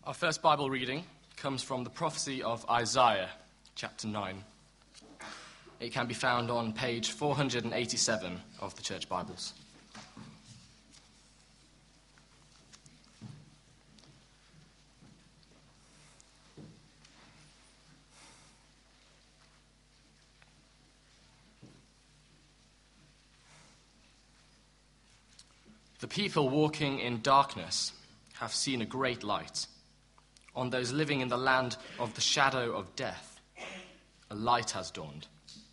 Our first Bible reading comes from the prophecy of Isaiah, chapter 9. It can be found on page 487 of the Church Bibles. The people walking in darkness have seen a great light. On those living in the land of the shadow of death, a light has dawned.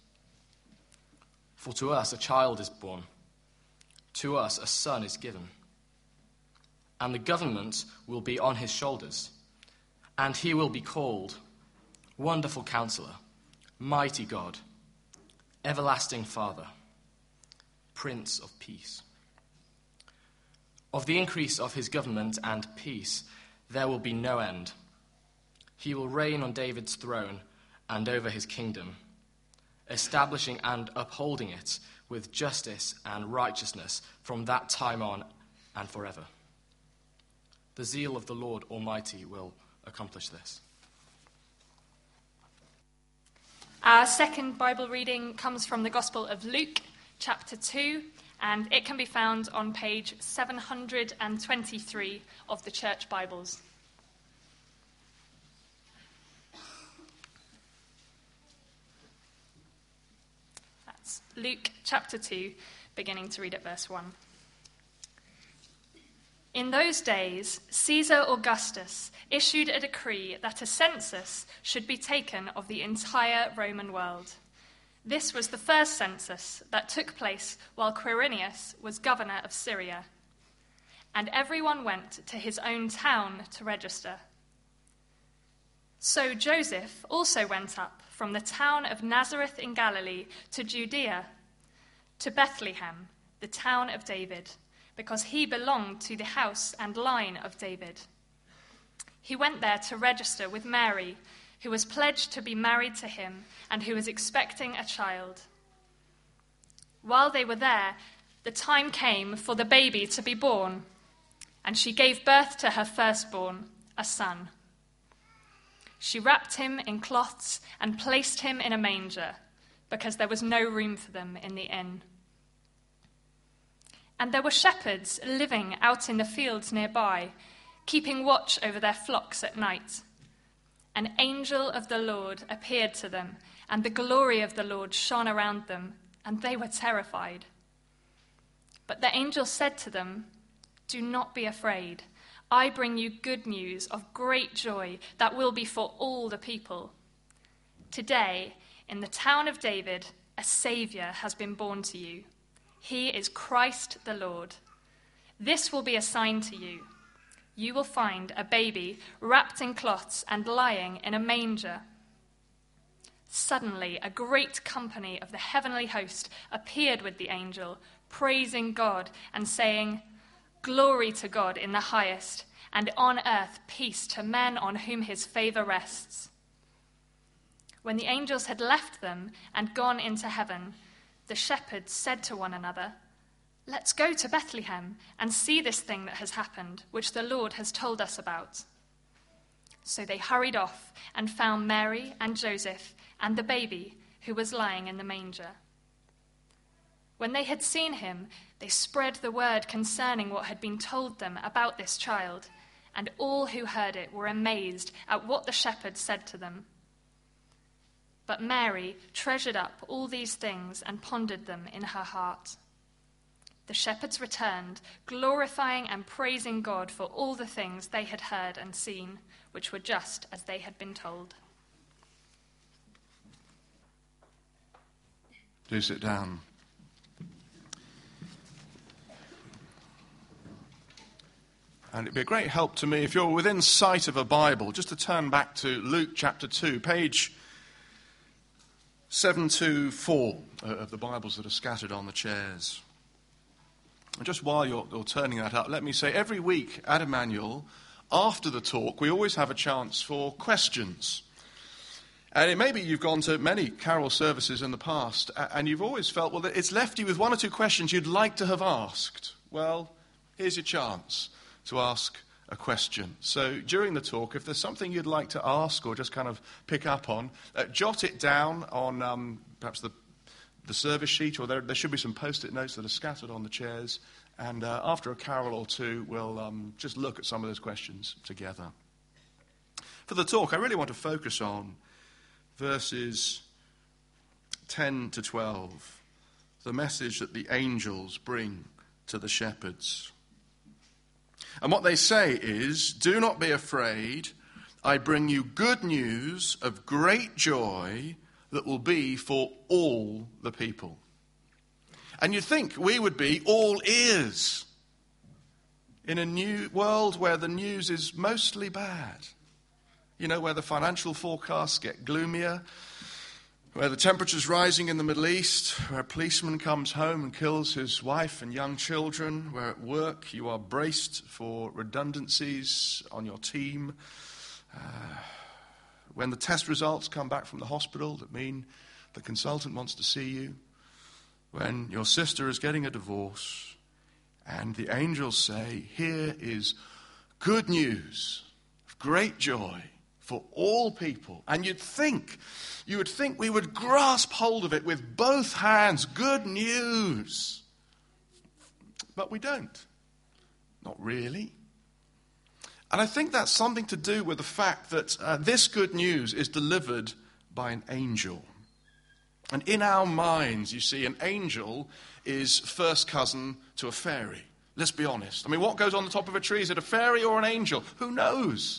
For to us a child is born, to us a son is given, and the government will be on his shoulders, and he will be called Wonderful Counselor, Mighty God, Everlasting Father, Prince of Peace. Of the increase of his government and peace there will be no end. He will reign on David's throne and over his kingdom, establishing and upholding it with justice and righteousness from that time on and forever. The zeal of the Lord Almighty will accomplish this. Our second Bible reading comes from the Gospel of Luke, chapter 2, and it can be found on page 723 of the Church Bibles. That's Luke chapter 2, beginning to read at verse 1. In those days, Caesar Augustus issued a decree that a census should be taken of the entire Roman world. This was the first census that took place while Quirinius was governor of Syria. And everyone went to his own town to register. So Joseph also went up from the town of Nazareth in Galilee to Judea, to Bethlehem, the town of David, because he belonged to the house and line of David. He went there to register with Mary, who was pledged to be married to him and who was expecting a child. While they were there, the time came for the baby to be born, and she gave birth to her firstborn, a son. She wrapped him in cloths and placed him in a manger, because there was no room for them in the inn. And there were shepherds living out in the fields nearby, keeping watch over their flocks at night. An angel of the Lord appeared to them, and the glory of the Lord shone around them, and they were terrified. But the angel said to them, "Do not be afraid. I bring you good news of great joy that will be for all the people. Today, in the town of David, a Savior has been born to you. He is Christ the Lord. This will be a sign to you. You will find a baby wrapped in cloths and lying in a manger." Suddenly, a great company of the heavenly host appeared with the angel, praising God and saying, "Glory to God in the highest, and on earth peace to men on whom his favor rests." When the angels had left them and gone into heaven, the shepherds said to one another, "Let's go to Bethlehem and see this thing that has happened, which the Lord has told us about." So they hurried off and found Mary and Joseph and the baby who was lying in the manger. When they had seen him, they spread the word concerning what had been told them about this child, and all who heard it were amazed at what the shepherds said to them. But Mary treasured up all these things and pondered them in her heart. The shepherds returned, glorifying and praising God for all the things they had heard and seen, which were just as they had been told. Do sit down. And it'd be a great help to me if you're within sight of a Bible, just to turn back to Luke chapter 2, page 724 of the Bibles that are scattered on the chairs. And just while you're turning that up, let me say every week at Emmanuel, after the talk, we always have a chance for questions. And it may be you've gone to many carol services in the past, and you've always felt, well, it's left you with one or two questions you'd like to have asked. Well, here's your chance to ask a question. So during the talk, if there's something you'd like to ask or just kind of pick up on, jot it down on perhaps the service sheet, or there should be some post-it notes that are scattered on the chairs. And after a carol or two, we'll just look at some of those questions together. For the talk, I really want to focus on verses 10 to 12, the message that the angels bring to the shepherds. And what they say is, "Do not be afraid. I bring you good news of great joy that will be for all the people." And you'd think we would be all ears in a new world where the news is mostly bad. You know, where the financial forecasts get gloomier, where the temperature's rising in the Middle East, where a policeman comes home and kills his wife and young children, where at work you are braced for redundancies on your team, when the test results come back from the hospital that mean the consultant wants to see you, when your sister is getting a divorce, and the angels say, "Here is good news of great joy for all people." And you would think we would grasp hold of it with both hands. Good news. But we don't. Not really. And I think that's something to do with the fact that this good news is delivered by an angel. And in our minds, you see, an angel is first cousin to a fairy. Let's be honest. I mean, what goes on the top of a tree? Is it a fairy or an angel? Who knows?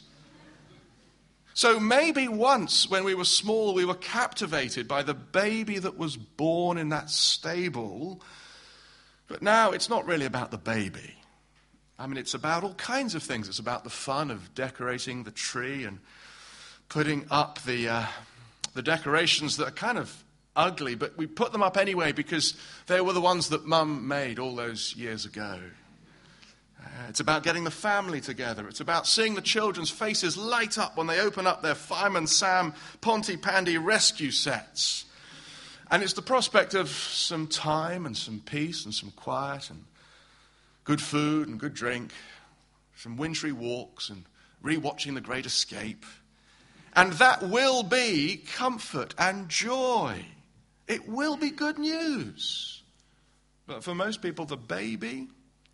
So maybe once when we were small, we were captivated by the baby that was born in that stable. But now it's not really about the baby. I mean, it's about all kinds of things. It's about the fun of decorating the tree and putting up the decorations that are kind of ugly, but we put them up anyway because they were the ones that Mum made all those years ago. It's about getting the family together. It's about seeing the children's faces light up when they open up their Fireman Sam Pontypandy rescue sets. And it's the prospect of some time and some peace and some quiet and good food and good drink, some wintry walks and rewatching The Great Escape. And that will be comfort and joy. It will be good news. But for most people, the baby's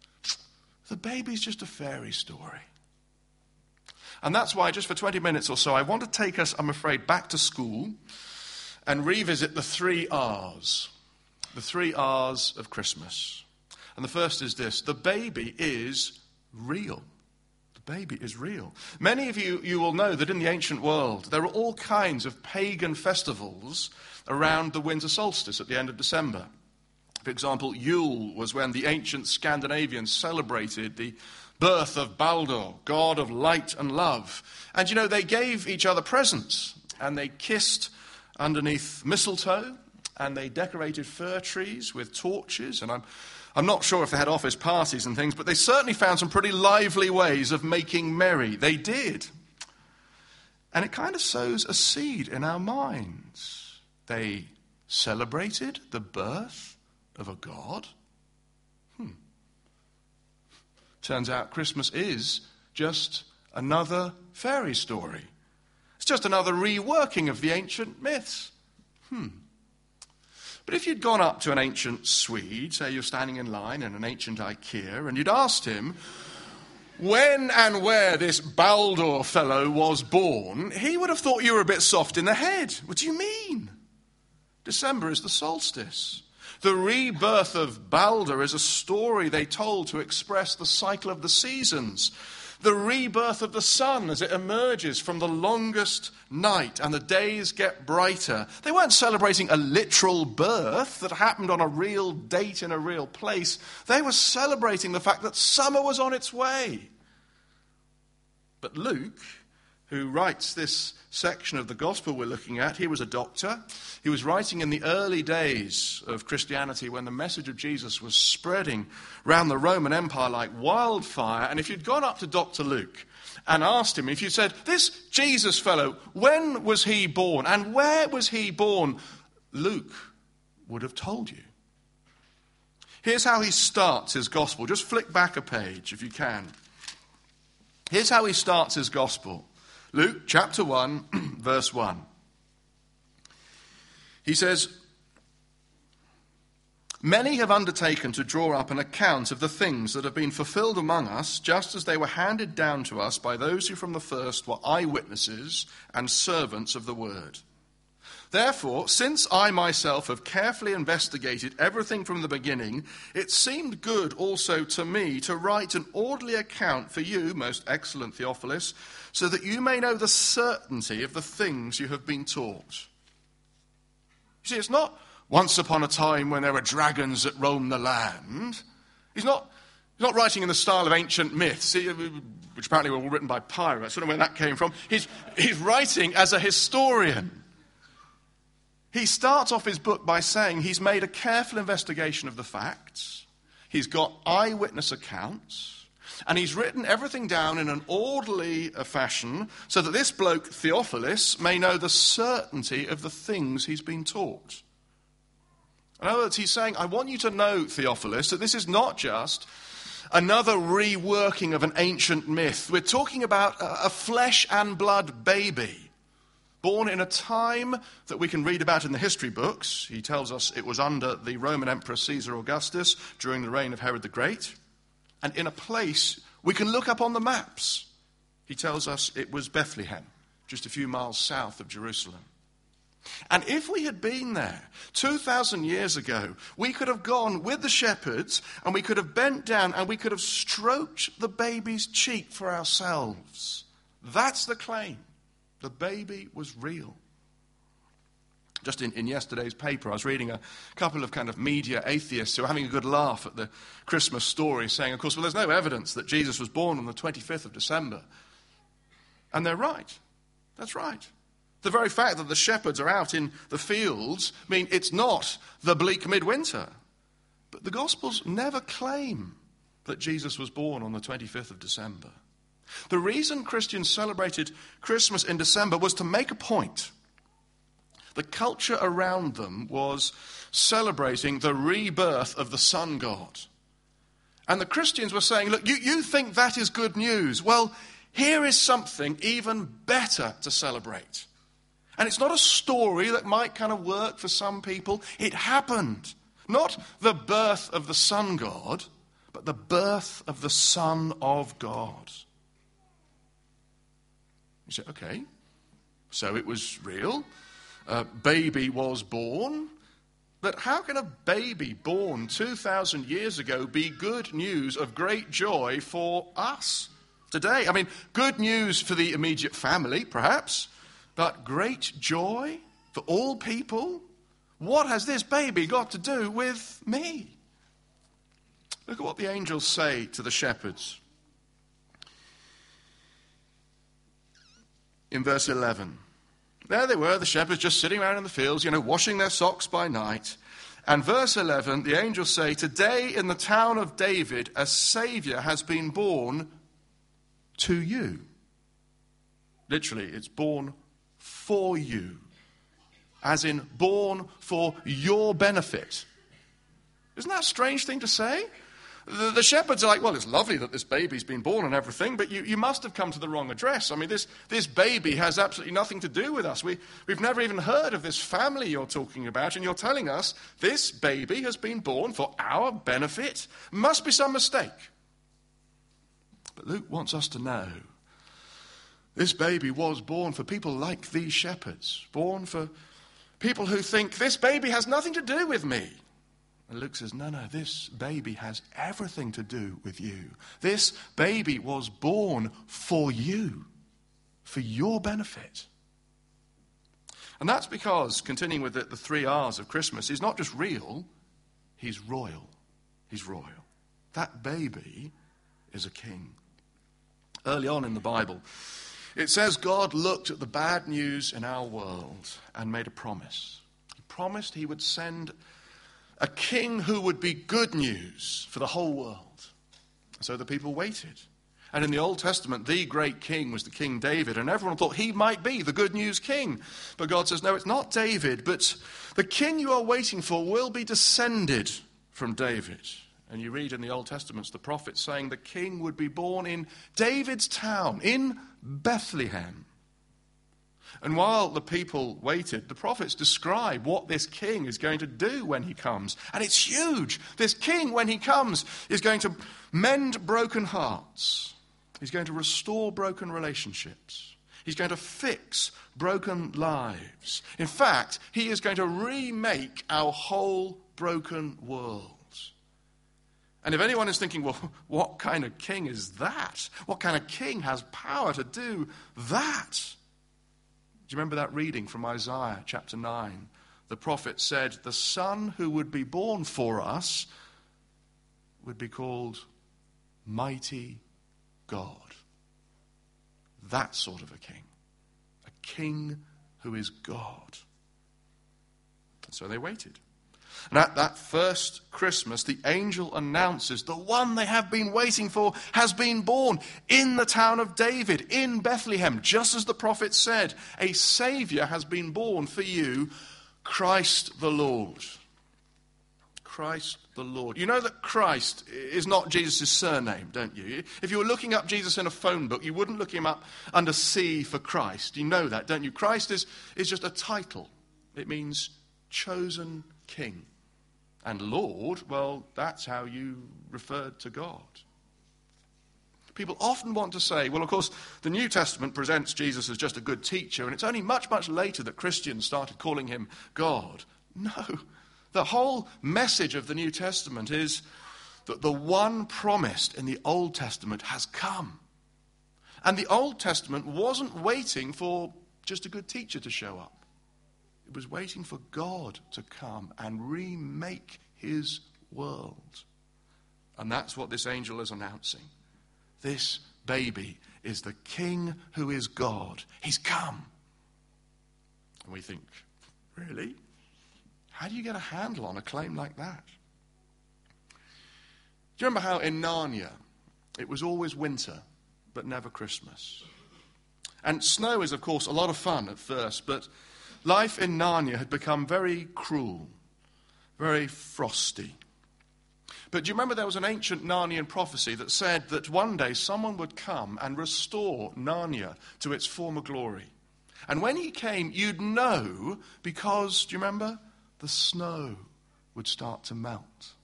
just a fairy story. And that's why, just for 20 minutes or so, I want to take us, I'm afraid, back to school and revisit the 3 R's. The 3 R's of Christmas. And the first is this: the baby is real. The baby is real. Many of you will know that in the ancient world, there were all kinds of pagan festivals around the winter solstice at the end of December. For example, Yule was when the ancient Scandinavians celebrated the birth of Baldur, god of light and love. And you know, they gave each other presents, and they kissed underneath mistletoe, and they decorated fir trees with torches, and I'm not sure if they had office parties and things, but they certainly found some pretty lively ways of making merry. They did. And it kind of sows a seed in our minds. They celebrated the birth of a god. Turns out Christmas is just another fairy story. It's just another reworking of the ancient myths. But if you'd gone up to an ancient Swede, say you're standing in line in an ancient IKEA, and you'd asked him when and where this Baldur fellow was born, he would have thought you were a bit soft in the head. What do you mean? December is the solstice. The rebirth of Baldur is a story they told to express the cycle of the seasons. The rebirth of the sun as it emerges from the longest night and the days get brighter. They weren't celebrating a literal birth that happened on a real date in a real place. They were celebrating the fact that summer was on its way. But Luke, who writes this section of the gospel we're looking at, he was a doctor. He was writing in the early days of Christianity when the message of Jesus was spreading around the Roman Empire like wildfire. And if you'd gone up to Dr. Luke and asked him, if you said, this Jesus fellow, when was he born and where was he born? Luke would have told you. Here's how he starts his gospel. Just flick back a page if you can. Here's how he starts his gospel. Luke chapter 1, verse 1. He says, "Many have undertaken to draw up an account of the things that have been fulfilled among us, just as they were handed down to us by those who from the first were eyewitnesses and servants of the word. Therefore, since I myself have carefully investigated everything from the beginning, it seemed good also to me to write an orderly account for you, most excellent Theophilus, so that you may know the certainty of the things you have been taught." You see, it's not once upon a time when there were dragons that roamed the land. He's not writing in the style of ancient myths, which apparently were all written by pirates. I don't know where that came from. He's writing as a historian. He starts off his book by saying he's made a careful investigation of the facts, he's got eyewitness accounts, and he's written everything down in an orderly fashion so that this bloke, Theophilus, may know the certainty of the things he's been taught. In other words, he's saying, I want you to know, Theophilus, that this is not just another reworking of an ancient myth. We're talking about a flesh and blood baby, born in a time that we can read about in the history books. He tells us it was under the Roman Emperor Caesar Augustus during the reign of Herod the Great. And in a place we can look up on the maps. He tells us it was Bethlehem, just a few miles south of Jerusalem. And if we had been there 2,000 years ago, we could have gone with the shepherds and we could have bent down and we could have stroked the baby's cheek for ourselves. That's the claim. The baby was real. Just in yesterday's paper, I was reading a couple of kind of media atheists who were having a good laugh at the Christmas story, saying, of course, well, there's no evidence that Jesus was born on the 25th of December. And they're right. That's right. The very fact that the shepherds are out in the fields mean it's not the bleak midwinter. But the Gospels never claim that Jesus was born on the 25th of December. The reason Christians celebrated Christmas in December was to make a point. The culture around them was celebrating the rebirth of the sun god. And the Christians were saying, look, you think that is good news. Well, here is something even better to celebrate. And it's not a story that might kind of work for some people. It happened. Not the birth of the sun god, but the birth of the Son of God. You say, okay, so it was real. A baby was born. But how can a baby born 2,000 years ago be good news of great joy for us today? I mean, good news for the immediate family, perhaps, but great joy for all people? What has this baby got to do with me? Look at what the angels say to the shepherds. In verse 11, there they were, the shepherds just sitting around in the fields, washing their socks by night. And verse 11, the angels say, today in the town of David, a Saviour has been born to you. Literally, it's born for you. As in, born for your benefit. Isn't that a strange thing to say? The shepherds are like, well, it's lovely that this baby's been born and everything, but you must have come to the wrong address. I mean, this baby has absolutely nothing to do with us. We've never even heard of this family you're talking about, and you're telling us this baby has been born for our benefit? Must be some mistake. But Luke wants us to know this baby was born for people like these shepherds, born for people who think this baby has nothing to do with me. And Luke says, no, this baby has everything to do with you. This baby was born for you, for your benefit. And that's because, continuing with the 3 R's of Christmas, he's not just real, he's royal. He's royal. That baby is a king. Early on in the Bible, it says God looked at the bad news in our world and made a promise. He promised he would send a king who would be good news for the whole world. So the people waited. And in the Old Testament, the great king was the King David, and everyone thought he might be the good news king. But God says, no, it's not David, but the king you are waiting for will be descended from David. And you read in the Old Testament the prophets saying the king would be born in David's town, in Bethlehem. And while the people waited, the prophets describe what this king is going to do when he comes. And it's huge. This king, when he comes, is going to mend broken hearts. He's going to restore broken relationships. He's going to fix broken lives. In fact, he is going to remake our whole broken world. And if anyone is thinking, well, what kind of king is that? What kind of king has power to do that? Do you remember that reading from Isaiah chapter 9? The prophet said, the son who would be born for us would be called Mighty God. That sort of a king who is God. And so they waited. And at that first Christmas, the angel announces the one they have been waiting for has been born in the town of David, in Bethlehem, just as the prophet said. A Saviour has been born for you, Christ the Lord. Christ the Lord. You know that Christ is not Jesus' surname, don't you? If you were looking up Jesus in a phone book, you wouldn't look him up under C for Christ. You know that, don't you? Christ is just a title. It means chosen king. And Lord, well, that's how you referred to God. People often want to say, well, of course, the New Testament presents Jesus as just a good teacher, and it's only much, much later that Christians started calling him God. No. The whole message of the New Testament is that the one promised in the Old Testament has come. And the Old Testament wasn't waiting for just a good teacher to show up. It was waiting for God to come and remake his world. And that's what this angel is announcing. This baby is the King who is God. He's come. And we think, really? How do you get a handle on a claim like that? Do you remember how in Narnia it was always winter but never Christmas? And snow is, of course, a lot of fun at first, but life in Narnia had become very cruel, very frosty. But do you remember there was an ancient Narnian prophecy that said that one day someone would come and restore Narnia to its former glory? And when he came, you'd know because, do you remember? The snow would start to melt.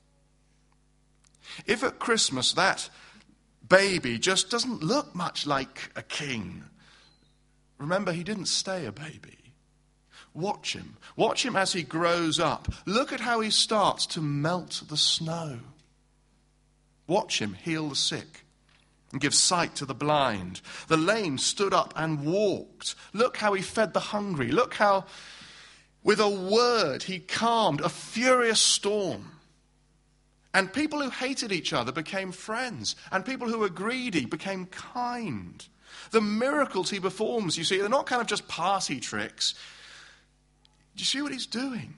If at Christmas that baby just doesn't look much like a king, remember he didn't stay a baby. Watch him. Watch him as he grows up. Look at how he starts to melt the snow. Watch him heal the sick and give sight to the blind. The lame stood up and walked. Look how he fed the hungry. Look how, with a word, he calmed a furious storm. And people who hated each other became friends. And people who were greedy became kind. The miracles he performs, you see, they're not kind of just party tricks. Do you see what he's doing?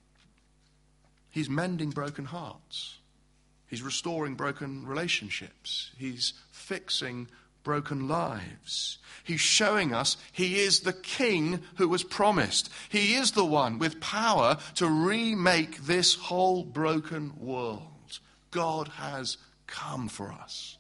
He's mending broken hearts. He's restoring broken relationships. He's fixing broken lives. He's showing us he is the king who was promised. He is the one with power to remake this whole broken world. God has come for us.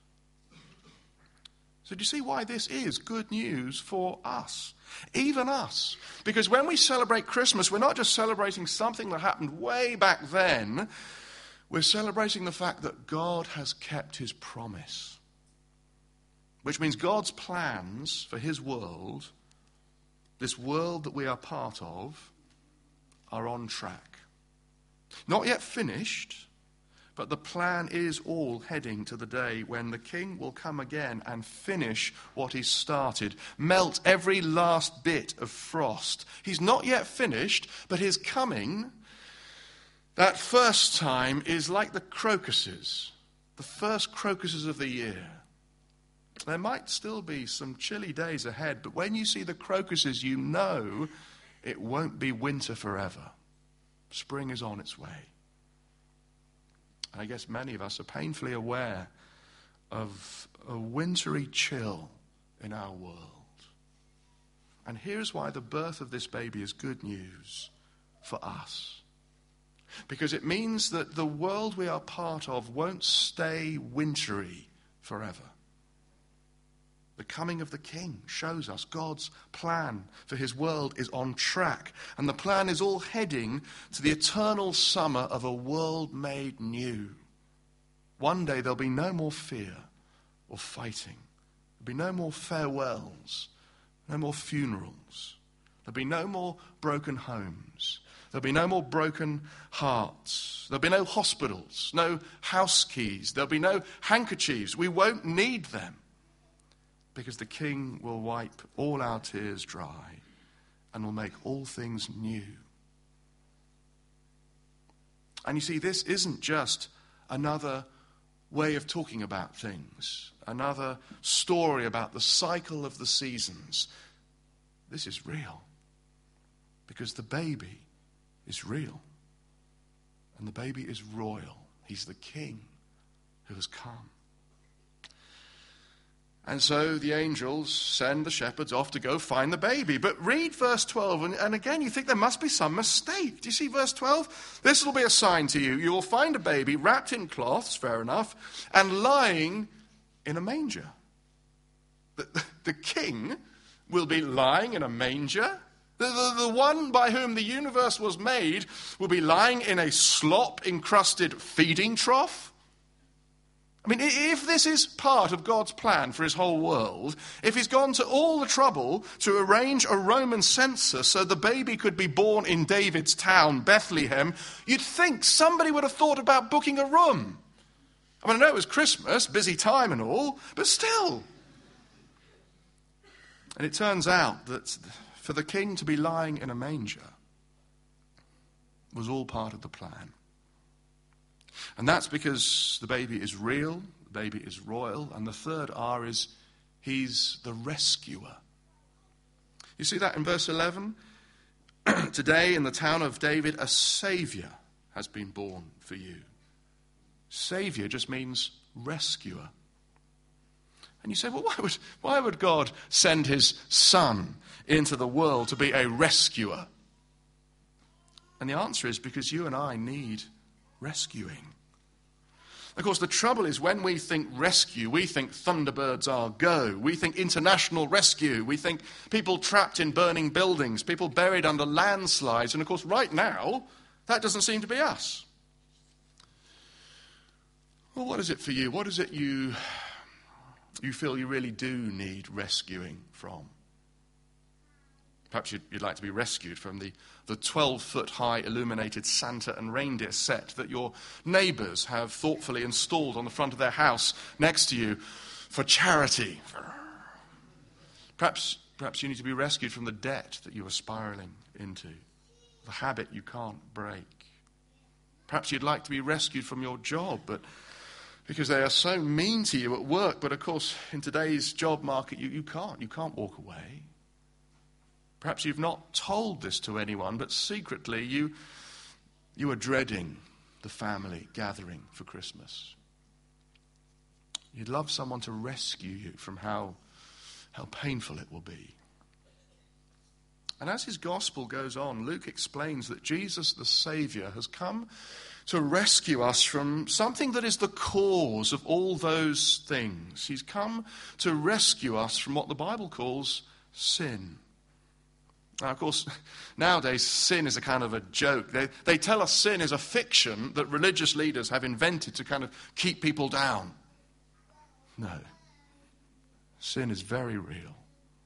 So do you see why this is good news for us? Even us. Because when we celebrate Christmas, we're not just celebrating something that happened way back then. We're celebrating the fact that God has kept his promise. Which means God's plans for his world, this world that we are part of, are on track. Not yet finished, but the plan is all heading to the day when the king will come again and finish what he started. Melt every last bit of frost. He's not yet finished, but his coming, that first time, is like the crocuses, the first crocuses of the year. There might still be some chilly days ahead, but when you see the crocuses, you know it won't be winter forever. Spring is on its way. I guess many of us are painfully aware of a wintry chill in our world. And here's why the birth of this baby is good news for us. because it means that the world we are part of won't stay wintry forever. The coming of the King shows us God's plan for his world is on track, and the plan is all heading to the eternal summer of a world made new. One day there'll be no more fear or fighting. There'll be no more farewells, no more funerals. There'll be no more broken homes. There'll be no more broken hearts. There'll be no hospitals, no house keys. There'll be no handkerchiefs. We won't need them, because the King will wipe all our tears dry and will make all things new. And you see, this isn't just another way of talking about things, another story about the cycle of the seasons. This is real, because the baby is real, and the baby is royal. He's the King who has come. And so the angels send the shepherds off to go find the baby. But read verse 12, and again you think there must be some mistake. Do you see verse 12? This will be a sign to you. You will find a baby wrapped in cloths, fair enough, and lying in a manger. The King will be lying in a manger? The one by whom the universe was made will be lying in a slop-encrusted feeding trough? I mean, if this is part of God's plan for his whole world, if he's gone to all the trouble to arrange a Roman census so the baby could be born in David's town, Bethlehem, you'd think somebody would have thought about booking a room. I mean, I know it was Christmas, busy time and all, but still. And it turns out that for the King to be lying in a manger was all part of the plan. And that's because the baby is real, the baby is royal, and the third R is he's the rescuer. You see that in verse 11? Today in the town of David, a Saviour has been born for you. Saviour just means rescuer. And you say, well, why would God send his Son into the world to be a rescuer? And the answer is because you and I need rescuing. Of course, the trouble is when we think rescue, we think Thunderbirds are go. We think international rescue. We think people trapped in burning buildings, people buried under landslides. And of course, right now, that doesn't seem to be us. Well, what is it for you? What is it you feel you really do need rescuing from? Perhaps you'd like to be rescued from the 12-foot-high illuminated Santa and reindeer set that your neighbours have thoughtfully installed on the front of their house next to you for charity. Perhaps you need to be rescued from the debt that you are spiralling into, the habit you can't break. Perhaps you'd like to be rescued from your job, but because they are so mean to you at work. But of course, in today's job market, you can't walk away. Perhaps you've not told this to anyone, but secretly you are dreading the family gathering for Christmas. You'd love someone to rescue you from how painful it will be. And as his gospel goes on, Luke explains that Jesus the Saviour has come to rescue us from something that is the cause of all those things. He's come to rescue us from what the Bible calls sin. Now, of course, nowadays sin is a kind of a joke. They tell us sin is a fiction that religious leaders have invented to kind of keep people down. No. Sin is very real.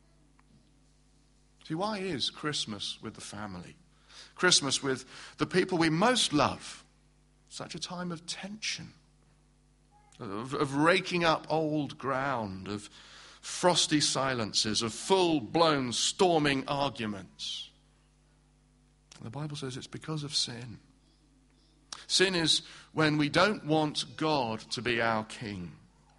See, why is Christmas with the family, Christmas with the people we most love, such a time of tension, of raking up old ground, of frosty silences, of full-blown storming arguments? The Bible says it's because of sin. Sin is when we don't want God to be our king.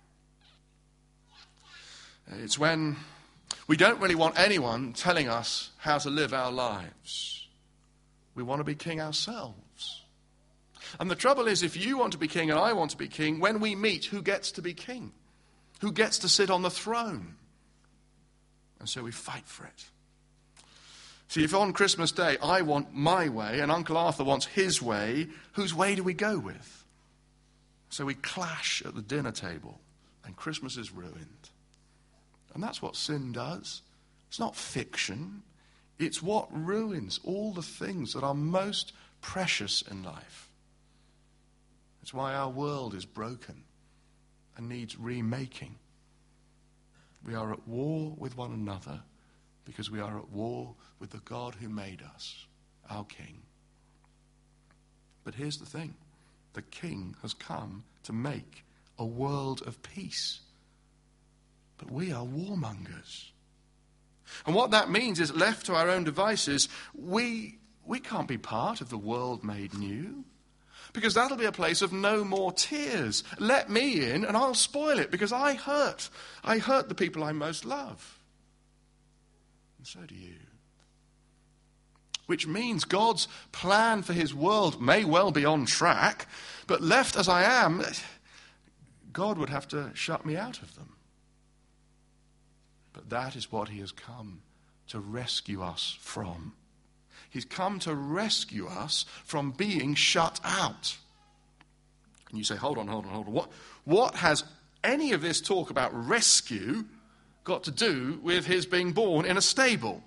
It's when we don't really want anyone telling us how to live our lives. We want to be king ourselves. And the trouble is, if you want to be king and I want to be king, when we meet, who gets to be king? Who gets to sit on the throne? And so we fight for it. See, if on Christmas Day I want my way and Uncle Arthur wants his way, whose way do we go with? So we clash at the dinner table and Christmas is ruined. And that's what sin does. It's not fiction. It's what ruins all the things that are most precious in life. It's why our world is broken and needs remaking. We are at war with one another because we are at war with the God who made us, our King. But here's the thing. The King has come to make a world of peace. But we are warmongers. And what that means is, left to our own devices, we can't be part of the world made new. Because that'll be a place of no more tears. Let me in and I'll spoil it because I hurt the people I most love. And so do you. Which means God's plan for his world may well be on track, but left as I am, God would have to shut me out of them. But that is what he has come to rescue us from. He's come to rescue us from being shut out. And you say, hold on. What has any of this talk about rescue got to do with his being born in a stable?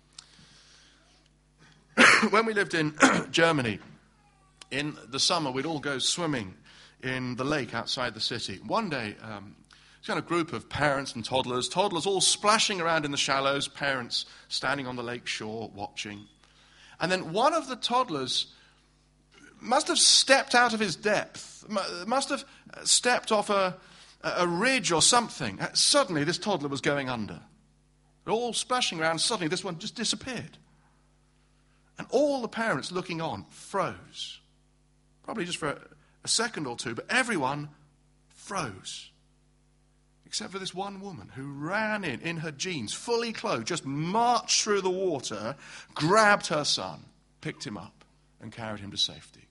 When we lived in Germany, in the summer, we'd all go swimming in the lake outside the city. One day, it's kind of group of parents and toddlers all splashing around in the shallows, parents standing on the lake shore watching. And then one of the toddlers must have stepped out of his depth, must have stepped off a ridge or something. Suddenly, this toddler was going under. They're all splashing around, suddenly this one just disappeared. And all the parents looking on froze. Probably just for a second or two, but everyone froze. Except for this one woman who ran in her jeans, fully clothed, just marched through the water, grabbed her son, picked him up, and carried him to safety.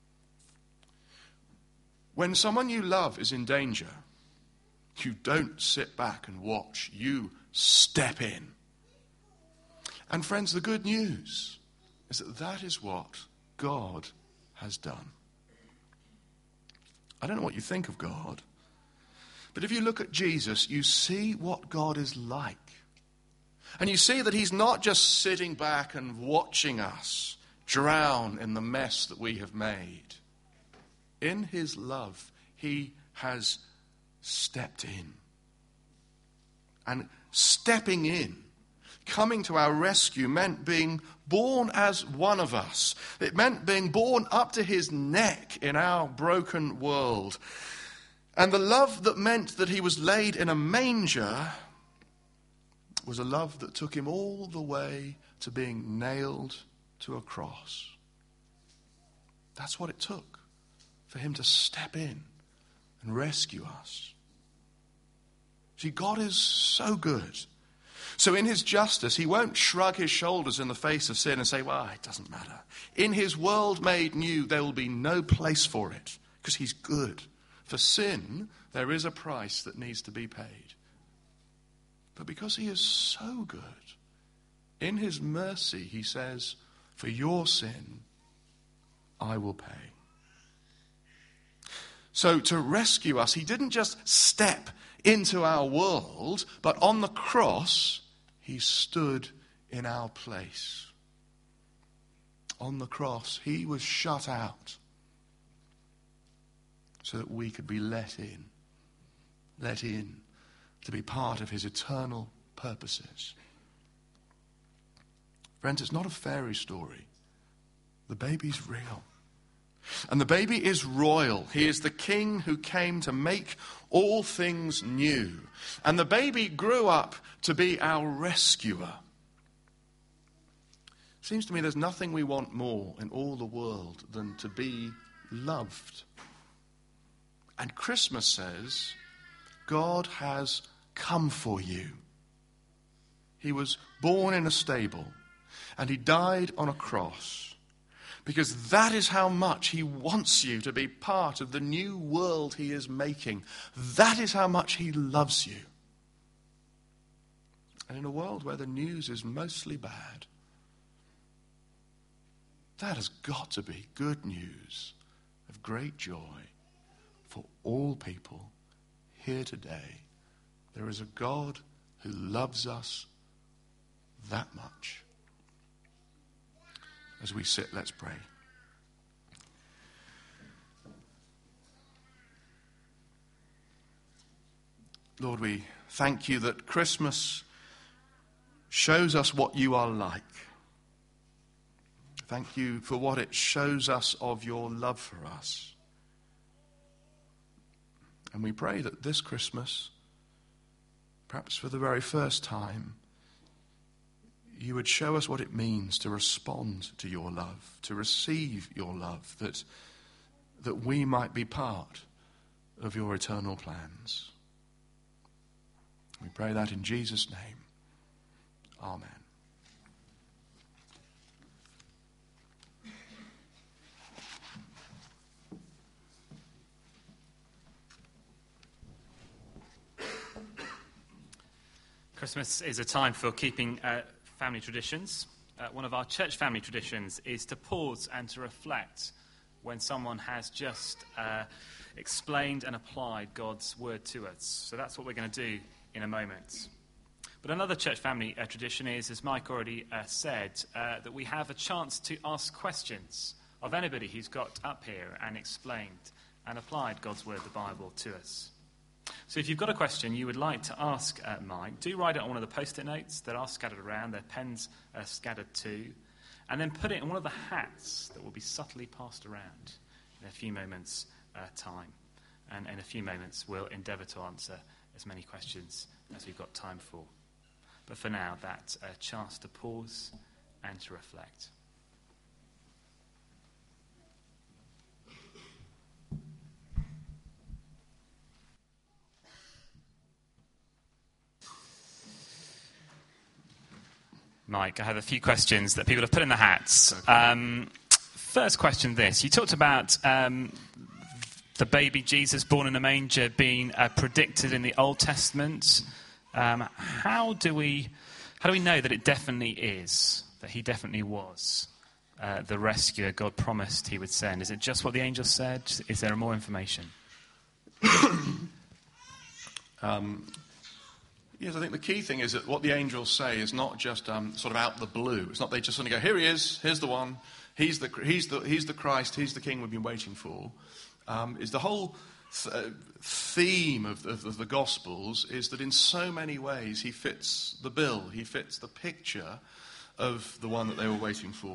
When someone you love is in danger, you don't sit back and watch. You step in. And friends, the good news is that is what God has done. I don't know what you think of God, but if you look at Jesus, you see what God is like. And you see that he's not just sitting back and watching us drown in the mess that we have made. In his love, he has stepped in. And stepping in, coming to our rescue, meant being born as one of us. It meant being born up to his neck in our broken world. And the love that meant that he was laid in a manger was a love that took him all the way to being nailed to a cross. That's what it took for him to step in and rescue us. See, God is so good. So in his justice, he won't shrug his shoulders in the face of sin and say, well, it doesn't matter. In his world made new, there will be no place for it because he's good. For sin, there is a price that needs to be paid. But because he is so good, in his mercy, he says, for your sin, I will pay. So to rescue us, he didn't just step into our world, but on the cross, he stood in our place. On the cross, he was shut out so that we could be let in to be part of his eternal purposes. Friends, it's not a fairy story. The baby's real. And the baby is royal. He is the king who came to make all things new. And the baby grew up to be our rescuer. Seems to me there's nothing we want more in all the world than to be loved. And Christmas says, God has come for you. He was born in a stable and he died on a cross because that is how much he wants you to be part of the new world he is making. That is how much he loves you. And in a world where the news is mostly bad, That has got to be good news of great joy for all people here today. There is a God who loves us that much. As we sit, let's pray. Lord, we thank you that Christmas shows us what you are like. Thank you for what it shows us of your love for us. And we pray that this Christmas, perhaps for the very first time, you would show us what it means to respond to your love, to receive your love, that we might be part of your eternal plans. We pray that in Jesus' name. Amen. Christmas is a time for keeping family traditions. One of our church family traditions is to pause and to reflect when someone has just explained and applied God's word to us. So that's what we're going to do in a moment. But another church family tradition is, as Mike already said, that we have a chance to ask questions of anybody who's got up here and explained and applied God's word, the Bible, to us. So if you've got a question you would like to ask Mike, do write it on one of the post-it notes that are scattered around. Their pens are scattered too. And then put it in one of the hats that will be subtly passed around in a few moments' time. And in a few moments we'll endeavour to answer as many questions as we've got time for. But for now, that's a chance to pause and to reflect. Mike, I have a few questions that people have put in the hats. Okay. First question, this. You talked about the baby Jesus born in a manger being predicted in the Old Testament. How do we know that it definitely is, that he definitely was the rescuer God promised he would send? Is it just what the angel said? Is there more information? Yes, I think the key thing is that what the angels say is not just sort of out the blue. It's not they just suddenly go, here he is, here's the one, he's the Christ, he's the king we've been waiting for. Is the whole theme of the Gospels is that in so many ways he fits the bill, he fits the picture of the one that they were waiting for.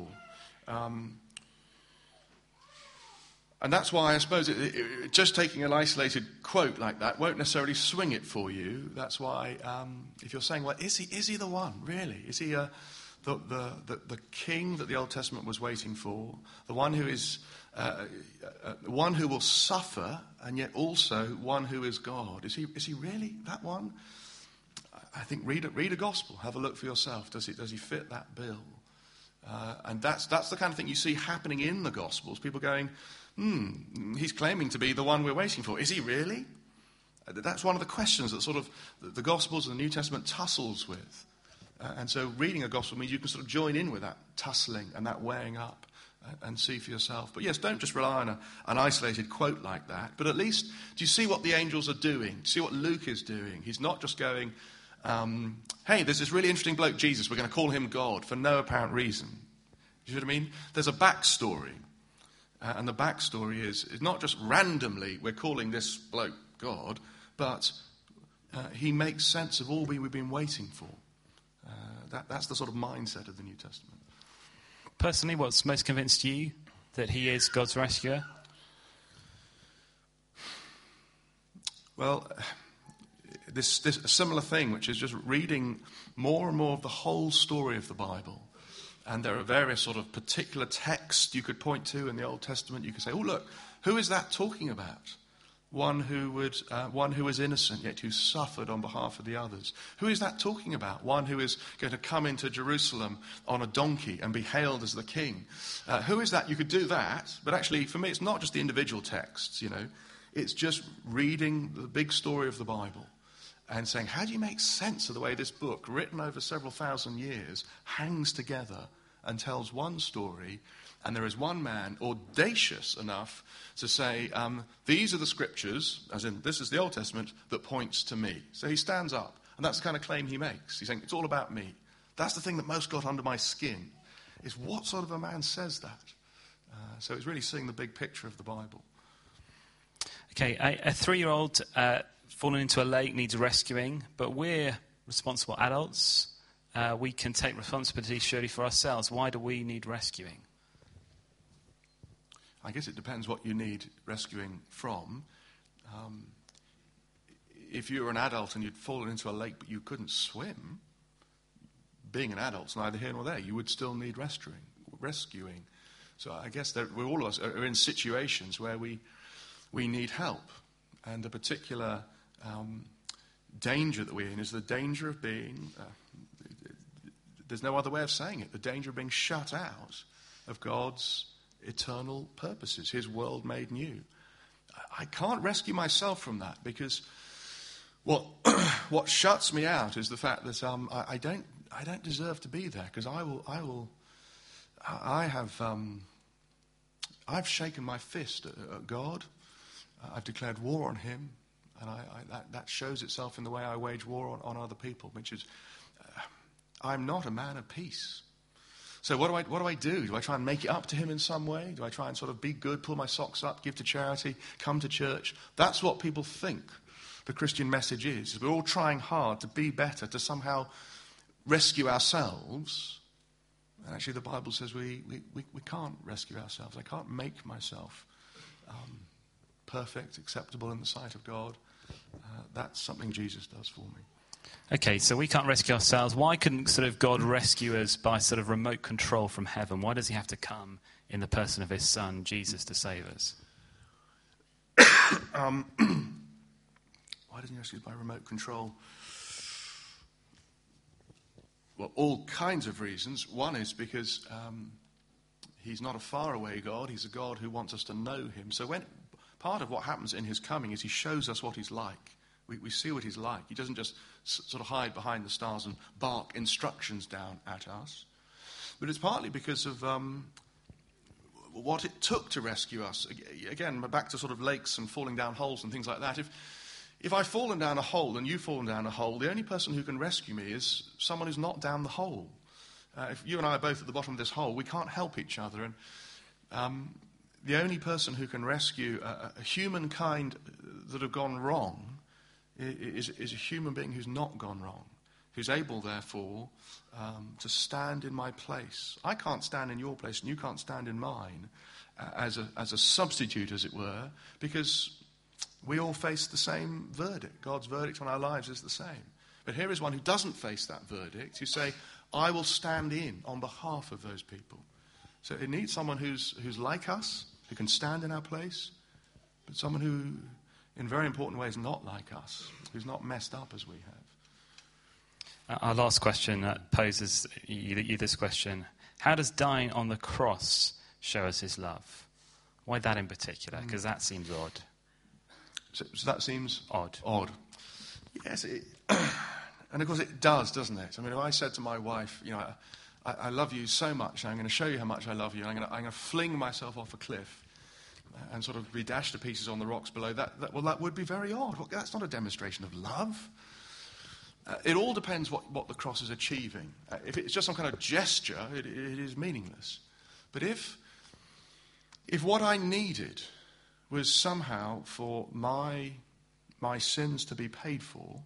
And that's why I suppose just taking an isolated quote like that won't necessarily swing it for you. That's why if you're saying, well, is he the one, really? Is he the king that the Old Testament was waiting for, the one who is one who will suffer and yet also one who is God? Is he really that one? I think read a gospel, have a look for yourself. Does he fit that bill? And that's the kind of thing you see happening in the Gospels. People going, he's claiming to be the one we're waiting for. Is he really? That's one of the questions that sort of the Gospels and the New Testament tussles with. And so reading a Gospel means you can sort of join in with that tussling and that weighing up and see for yourself. But yes, don't just rely on an isolated quote like that. But at least, do you see what the angels are doing? Do you see what Luke is doing? He's not just going, hey, there's this really interesting bloke, Jesus. We're going to call him God for no apparent reason. Do you know what I mean? There's a backstory. And the backstory is not just randomly we're calling this bloke God, but he makes sense of all we've been waiting for. That's the sort of mindset of the New Testament. Personally, what's most convinced you that he is God's rescuer? Well, this similar thing, which is just reading more and more of the whole story of the Bible. And there are various sort of particular texts you could point to in the Old Testament. You could say, oh, look, who is that talking about? One who is innocent, yet who suffered on behalf of the others. Who is that talking about? One who is going to come into Jerusalem on a donkey and be hailed as the king. Who is that? You could do that. But actually, for me, it's not just the individual texts, you know. It's just reading the big story of the Bible and saying, how do you make sense of the way this book, written over several thousand years, hangs together and tells one story And there is one man audacious enough to say, these are the scriptures, as in this is the Old Testament, that points to me. So he stands up, and that's the kind of claim he makes. He's saying, it's all about me. That's the thing that most got under my skin, is what sort of a man says that? So it's really seeing the big picture of the Bible. Okay, a 3-year-old fallen into a lake needs rescuing, but we're responsible adults. We can take responsibility surely for ourselves. Why do we need rescuing? I guess it depends what you need rescuing from. If you were an adult and you'd fallen into a lake but you couldn't swim, being an adult's neither here nor there. You would still need rescuing. So I guess that all of us are in situations where we need help. And the particular danger that we're in is the danger of being, there's no other way of saying it, the danger of being shut out of God's eternal purposes, his world made new. I can't rescue myself from that, because what shuts me out is the fact that I don't deserve to be there, because I've shaken my fist at God. I've declared war on him, and that shows itself in the way I wage war on other people, which is I'm not a man of peace. So what do I do? Do I try and make it up to him in some way? Do I try and sort of be good, pull my socks up, give to charity, come to church? That's what people think the Christian message is. We're all trying hard to be better, to somehow rescue ourselves. And actually the Bible says we can't rescue ourselves. I can't make myself perfect, acceptable in the sight of God. That's something Jesus does for me. Okay, so we can't rescue ourselves. Why couldn't sort of God rescue us by sort of remote control from heaven? Why does he have to come in the person of his son, Jesus, to save us? Why doesn't he rescue us by remote control? Well, all kinds of reasons. One is because he's not a faraway God. He's a God who wants us to know him. So part of what happens in his coming is he shows us what he's like. We see what he's like. He doesn't just sort of hide behind the stars and bark instructions down at us. But it's partly because of what it took to rescue us. Again, back to sort of lakes and falling down holes and things like that. If I've fallen down a hole and you've fallen down a hole, the only person who can rescue me is someone who's not down the hole. If you and I are both at the bottom of this hole, we can't help each other. And the only person who can rescue a humankind that have gone wrong is a human being who's not gone wrong, who's able, therefore, to stand in my place. I can't stand in your place, and you can't stand in mine as a substitute, as it were, because we all face the same verdict. God's verdict on our lives is the same. But here is one who doesn't face that verdict, who say, I will stand in on behalf of those people. So it needs someone who's like us, who can stand in our place, but someone who, in very important ways, not like us, who's not messed up as we have. Our last question poses you this question. How does dying on the cross show us his love? Why that in particular? Because that seems odd. So that seems odd. Yes, and of course it does, doesn't it? I mean, if I said to my wife, I love you so much, and I'm going to show you how much I love you, and I'm going to fling myself off a cliff and sort of be dashed to pieces on the rocks below, that would be very odd. Well, that's not a demonstration of love. It all depends what the cross is achieving. If it's just some kind of gesture, it is meaningless. But if what I needed was somehow for my sins to be paid for,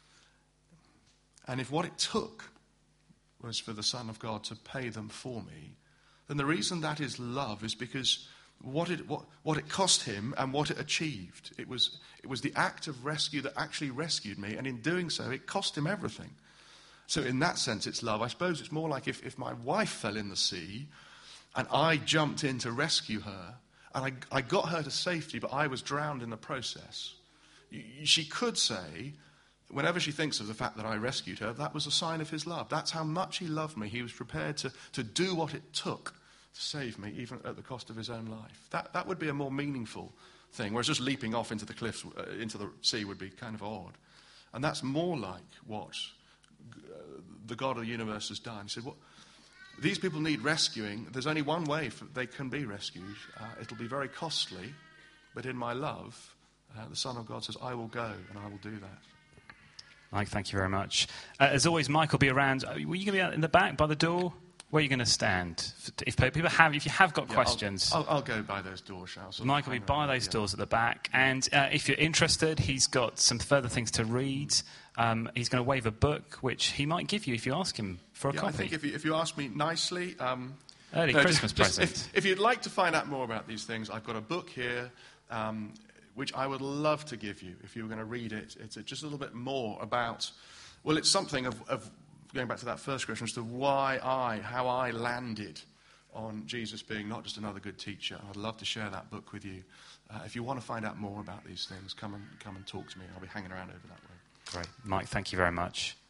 and if what it took was for the Son of God to pay them for me, then the reason that is love is because what it cost him and what it achieved. It was the act of rescue that actually rescued me, and in doing so, it cost him everything. So in that sense, it's love. I suppose it's more like if my wife fell in the sea and I jumped in to rescue her, and I got her to safety, but I was drowned in the process. She could say, whenever she thinks of the fact that I rescued her, that was a sign of his love. That's how much he loved me. He was prepared to do what it took to save me, even at the cost of his own life. That would be a more meaningful thing, whereas just leaping off into the cliffs, into the sea, would be kind of odd. And that's more like what the God of the universe has done. He said, these people need rescuing. There's only one way they can be rescued. It'll be very costly, but in my love, the Son of God says, I will go and I will do that. Mike, thank you very much. As always, Mike will be around. Were you going to be out in the back by the door? Where are you going to stand? If you have got questions, I'll go by those doors, shall I? Mike will be by those doors at the back. And if you're interested, he's got some further things to read. He's going to wave a book, which he might give you if you ask him for a coffee. I think if you ask me nicely... Early Christmas present. If you'd like to find out more about these things, I've got a book here, which I would love to give you if you were going to read it. It's just a little bit more about... Well, it's something of going back to that first question as to how I landed on Jesus being not just another good teacher. I'd love to share that book with you. If you want to find out more about these things, come and talk to me. I'll be hanging around over that way. Great. Mike, thank you very much.